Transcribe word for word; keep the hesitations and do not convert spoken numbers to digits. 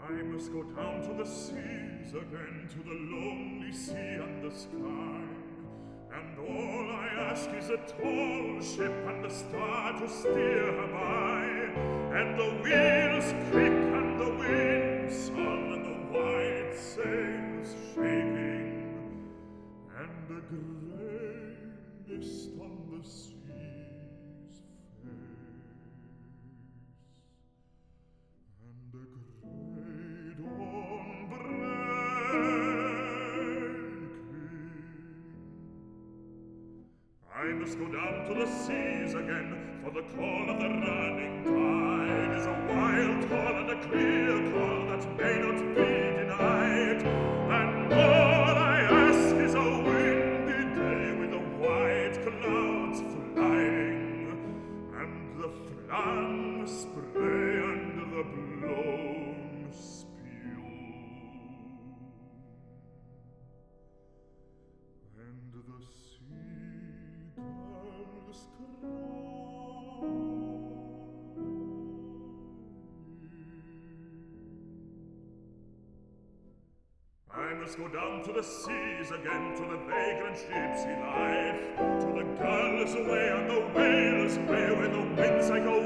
I must go down to the seas again, to the lonely sea and the sky. And all I ask is a tall ship and a star to steer her by. And the wheels creak and the wind song and the white sails shaking. And a grey mist on the sea's face. And a grey dawn breaking. I must go down to the seas again, for the call of the running tide is a wild call and a clear call that may not be denied. And all I ask is a windy day with the white clouds flying, and the flang spray and the blown spume. And the seagulls cry. I must go down to the seas again, to the vagrant gypsy life, to the gulls away and the whales away, where the winds I go